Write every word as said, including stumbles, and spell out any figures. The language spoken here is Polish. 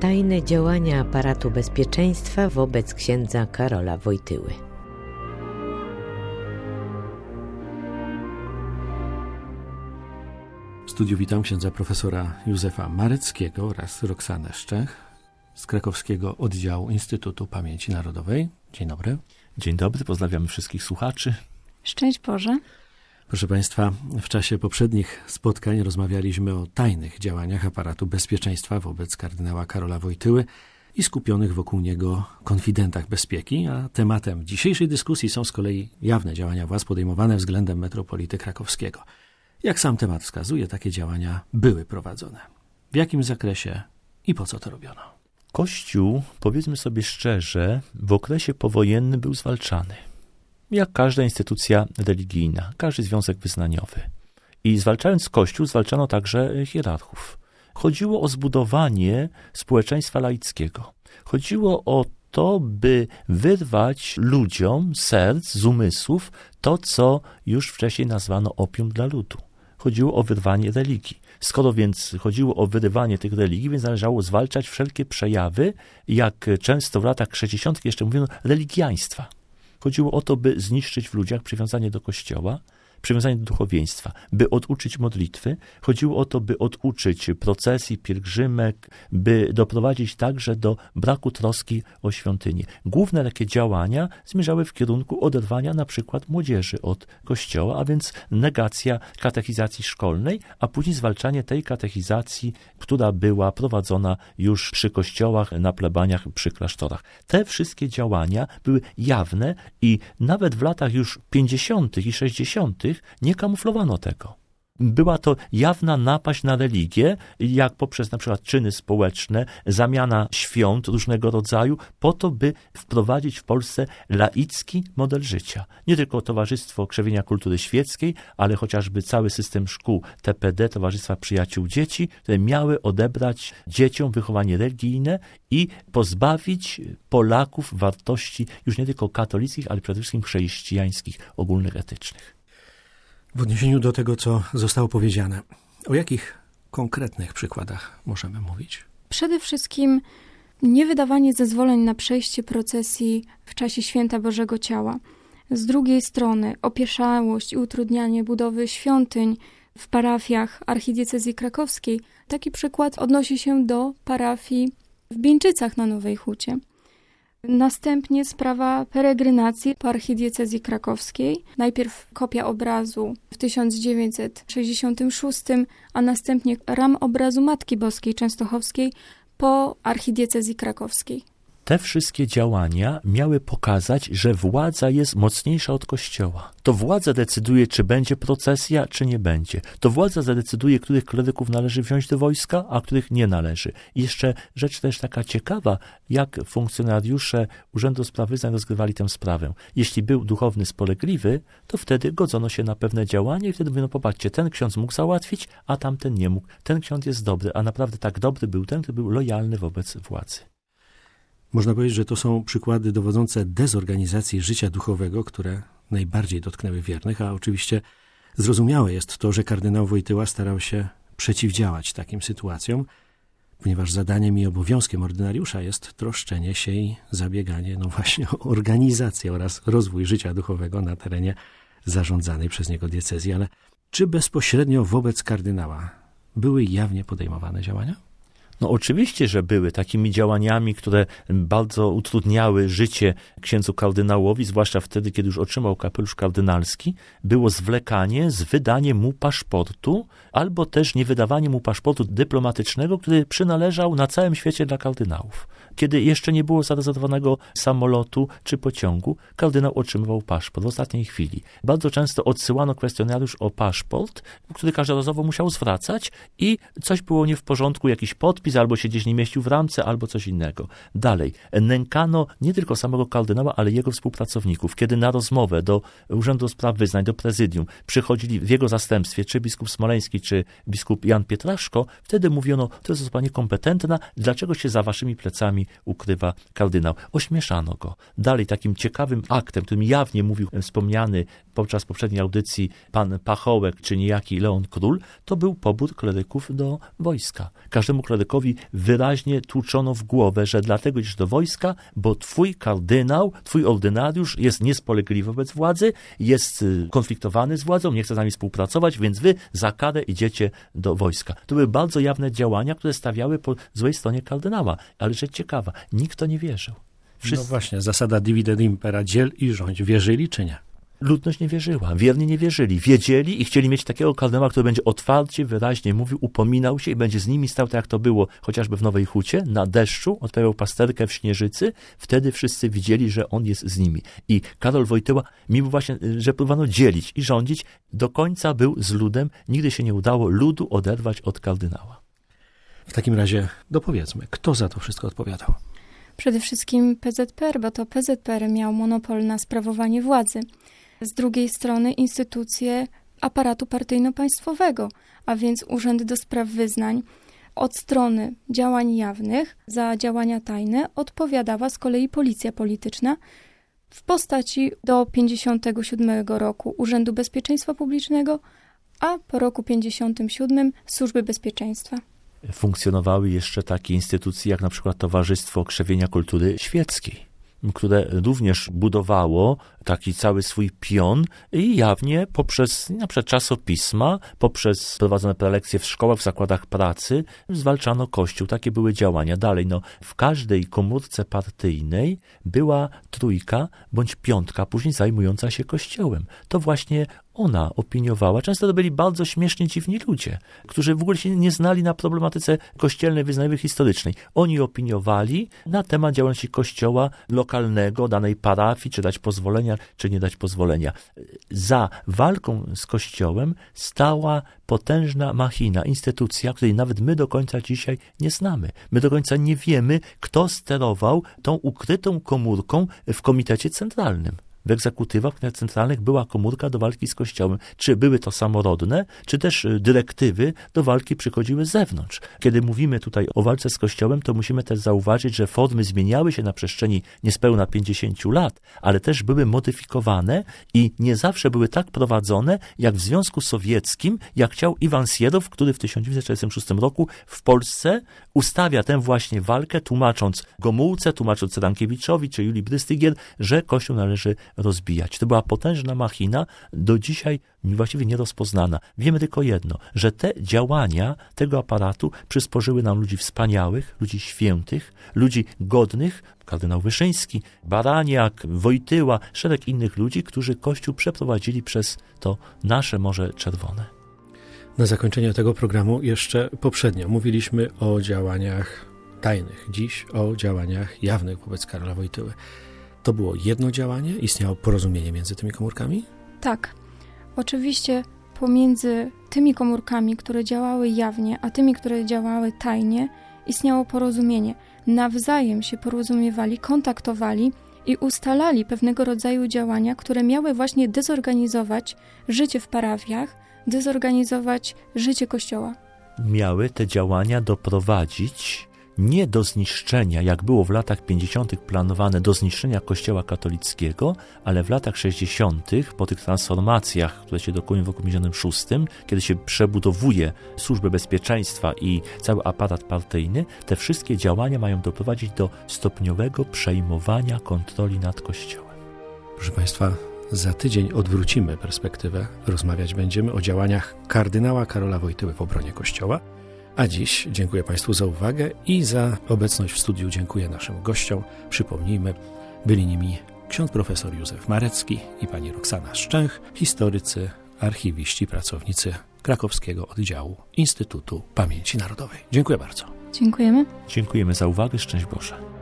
tajne działania aparatu bezpieczeństwa wobec księdza Karola Wojtyły. W studiu witam księdza profesora Józefa Mareckiego oraz Roxanę Szczech z krakowskiego oddziału Instytutu Pamięci Narodowej. Dzień dobry. Dzień dobry, pozdrawiamy wszystkich słuchaczy. Szczęść Boże. Proszę Państwa, w czasie poprzednich spotkań rozmawialiśmy o tajnych działaniach aparatu bezpieczeństwa wobec kardynała Karola Wojtyły i skupionych wokół niego konfidentach bezpieki, a tematem dzisiejszej dyskusji są z kolei jawne działania władz podejmowane względem metropolity krakowskiego. Jak sam temat wskazuje, takie działania były prowadzone. W jakim zakresie i po co to robiono? Kościół, powiedzmy sobie szczerze, w okresie powojennym był zwalczany. Jak każda instytucja religijna, każdy związek wyznaniowy. I zwalczając Kościół, zwalczano także hierarchów. Chodziło o zbudowanie społeczeństwa laickiego. Chodziło o to, by wyrwać ludziom z serc, z umysłów to, co już wcześniej nazwano opium dla ludu. Chodziło o wyrwanie religii. Skoro więc chodziło o wyrywanie tych religii, więc należało zwalczać wszelkie przejawy, jak często w latach sześćdziesiątych jeszcze mówiono, religiaństwa. Chodziło o to, by zniszczyć w ludziach przywiązanie do Kościoła, przywiązanie do duchowieństwa, by oduczyć modlitwy. Chodziło o to, by oduczyć procesji, pielgrzymek, by doprowadzić także do braku troski o świątynię. Główne takie działania zmierzały w kierunku oderwania na przykład młodzieży od Kościoła, a więc negacja katechizacji szkolnej, a później zwalczanie tej katechizacji, która była prowadzona już przy kościołach, na plebaniach, przy klasztorach. Te wszystkie działania były jawne i nawet w latach już pięćdziesiątych i sześćdziesiątych nie kamuflowano tego. Była to jawna napaść na religię, jak poprzez na przykład czyny społeczne, zamiana świąt różnego rodzaju, po to, by wprowadzić w Polsce laicki model życia. Nie tylko Towarzystwo Krzewienia Kultury Świeckiej, ale chociażby cały system szkół T P D, Towarzystwa Przyjaciół Dzieci, które miały odebrać dzieciom wychowanie religijne i pozbawić Polaków wartości już nie tylko katolickich, ale przede wszystkim chrześcijańskich, ogólnych, etycznych. W odniesieniu do tego, co zostało powiedziane, o jakich konkretnych przykładach możemy mówić? Przede wszystkim niewydawanie zezwoleń na przejście procesji w czasie Święta Bożego Ciała. Z drugiej strony opieszałość i utrudnianie budowy świątyń w parafiach archidiecezji krakowskiej. Taki przykład odnosi się do parafii w Bieńczycach na Nowej Hucie. Następnie sprawa peregrinacji po archidiecezji krakowskiej. Najpierw kopia obrazu w tysiąc dziewięćset sześćdziesiątym szóstym, a następnie ram obrazu Matki Boskiej Częstochowskiej po archidiecezji krakowskiej. Te wszystkie działania miały pokazać, że władza jest mocniejsza od Kościoła. To władza decyduje, czy będzie procesja, czy nie będzie. To władza zadecyduje, których kleryków należy wziąć do wojska, a których nie należy. I jeszcze rzecz też taka ciekawa, jak funkcjonariusze Urzędu Spraw Wyznań rozgrywali tę sprawę. Jeśli był duchowny spolegliwy, to wtedy godzono się na pewne działania i wtedy mówiono, popatrzcie, ten ksiądz mógł załatwić, a tamten nie mógł. Ten ksiądz jest dobry, a naprawdę tak dobry był ten, który był lojalny wobec władzy. Można powiedzieć, że to są przykłady dowodzące dezorganizacji życia duchowego, które najbardziej dotknęły wiernych, a oczywiście zrozumiałe jest to, że kardynał Wojtyła starał się przeciwdziałać takim sytuacjom, ponieważ zadaniem i obowiązkiem ordynariusza jest troszczenie się i zabieganie, no właśnie, o organizację oraz rozwój życia duchowego na terenie zarządzanej przez niego diecezji. Ale czy bezpośrednio wobec kardynała były jawnie podejmowane działania? No oczywiście, że były takimi działaniami, które bardzo utrudniały życie księdzu kardynałowi, zwłaszcza wtedy, kiedy już otrzymał kapelusz kardynalski, było zwlekanie z wydaniem mu paszportu, albo też niewydawanie mu paszportu dyplomatycznego, który przynależał na całym świecie dla kardynałów. Kiedy jeszcze nie było zarezerwowanego samolotu czy pociągu, kardynał otrzymywał paszport w ostatniej chwili. Bardzo często odsyłano kwestionariusz o paszport, który każdorazowo musiał zwracać i coś było nie w porządku, jakiś podpis, albo się gdzieś nie mieścił w ramce, albo coś innego. Dalej, nękano nie tylko samego kardynała, ale jego współpracowników. Kiedy na rozmowę do Urzędu Spraw Wyznań, do prezydium przychodzili w jego zastępstwie czy biskup Smoleński, czy biskup Jan Pietraszko, wtedy mówiono, to jest osoba niekompetentna, dlaczego się za waszymi plecami ukrywa kardynał. Ośmieszano go. Dalej takim ciekawym aktem, którym jawnie mówił wspomniany podczas poprzedniej audycji pan Pachołek, czy niejaki Leon Król, to był pobór kleryków do wojska. Każdemu klerykowi wyraźnie tłuczono w głowę, że dlatego idziesz do wojska, bo twój kardynał, twój ordynariusz jest niespolegliwy wobec władzy, jest konfliktowany z władzą, nie chce z nami współpracować, więc wy za karę idziecie do wojska. To były bardzo jawne działania, które stawiały po złej stronie kardynała. Ale rzecz ciekawa, nikt to nie wierzył. Wszyscy... No właśnie, zasada divide et impera, dziel i rządź. Wierzyli czy nie? Ludność nie wierzyła, wierni nie wierzyli. Wiedzieli i chcieli mieć takiego kardynała, który będzie otwarcie, wyraźnie mówił, upominał się i będzie z nimi stał tak, jak to było chociażby w Nowej Hucie, na deszczu, odprawiał pasterkę w Śnieżycy. Wtedy wszyscy widzieli, że on jest z nimi. I Karol Wojtyła, mimo właśnie, że próbowano dzielić i rządzić, do końca był z ludem. Nigdy się nie udało ludu oderwać od kardynała. W takim razie dopowiedzmy, kto za to wszystko odpowiadał? Przede wszystkim P Z P R, bo to P Z P R miał monopol na sprawowanie władzy. Z drugiej strony instytucje aparatu partyjno-państwowego, a więc Urząd do Spraw Wyznań. Od strony działań jawnych za działania tajne odpowiadała z kolei policja polityczna w postaci do pięćdziesiątego siódmego roku Urzędu Bezpieczeństwa Publicznego, a po roku pięćdziesiątym siódmym Służby Bezpieczeństwa. Funkcjonowały jeszcze takie instytucje jak na przykład Towarzystwo Krzewienia Kultury Świeckiej, które również budowało taki cały swój pion i jawnie poprzez na przykład czasopisma, poprzez prowadzone prelekcje w szkołach, w zakładach pracy zwalczano Kościół. Takie były działania. Dalej, no, w każdej komórce partyjnej była trójka bądź piątka, później zajmująca się Kościołem. To właśnie ona opiniowała. Często to byli bardzo śmiesznie dziwni ludzie, którzy w ogóle się nie znali na problematyce kościelnej, wyznaniowej, historycznej. Oni opiniowali na temat działalności Kościoła lokalnego, danej parafii, czy dać pozwolenia, czy nie dać pozwolenia. Za walką z Kościołem stała potężna machina, instytucja, której nawet my do końca dzisiaj nie znamy. My do końca nie wiemy, kto sterował tą ukrytą komórką w Komitecie Centralnym. W egzekutywach centralnych była komórka do walki z Kościołem. Czy były to samorodne, czy też dyrektywy do walki przychodziły z zewnątrz. Kiedy mówimy tutaj o walce z Kościołem, to musimy też zauważyć, że formy zmieniały się na przestrzeni niespełna pięćdziesięciu lat, ale też były modyfikowane i nie zawsze były tak prowadzone, jak w Związku Sowieckim, jak chciał Iwan Sierow, który w tysiąc dziewięćset czterdziestym szóstym roku w Polsce ustawia tę właśnie walkę, tłumacząc Gomułce, tłumacząc Rankiewiczowi czy Julii Brystygier, że Kościół należy rozbijać. To była potężna machina, do dzisiaj właściwie nierozpoznana. Wiemy tylko jedno, że te działania tego aparatu przysporzyły nam ludzi wspaniałych, ludzi świętych, ludzi godnych, kardynał Wyszyński, Baraniak, Wojtyła, szereg innych ludzi, którzy Kościół przeprowadzili przez to nasze Morze Czerwone. Na zakończenie tego programu jeszcze poprzednio mówiliśmy o działaniach tajnych, dziś o działaniach jawnych wobec Karola Wojtyły. To było jedno działanie? Istniało porozumienie między tymi komórkami? Tak. Oczywiście pomiędzy tymi komórkami, które działały jawnie, a tymi, które działały tajnie, istniało porozumienie. Nawzajem się porozumiewali, kontaktowali i ustalali pewnego rodzaju działania, które miały właśnie dezorganizować życie w parafiach, dezorganizować życie Kościoła. Miały te działania doprowadzić nie do zniszczenia, jak było w latach pięćdziesiątych planowane, do zniszczenia Kościoła katolickiego, ale w latach sześćdziesiątych, po tych transformacjach, które się dokonują w roku pięćdziesiątym szóstym, kiedy się przebudowuje służbę bezpieczeństwa i cały aparat partyjny, te wszystkie działania mają doprowadzić do stopniowego przejmowania kontroli nad Kościołem. Proszę Państwa, za tydzień odwrócimy perspektywę. Rozmawiać będziemy o działaniach kardynała Karola Wojtyły w obronie Kościoła. A dziś dziękuję Państwu za uwagę i za obecność w studiu. Dziękuję naszym gościom. Przypomnijmy, byli nimi ksiądz profesor Józef Marecki i pani Roxana Szczęch, historycy, archiwiści, pracownicy krakowskiego oddziału Instytutu Pamięci Narodowej. Dziękuję bardzo. Dziękujemy. Dziękujemy za uwagę. Szczęść Boże.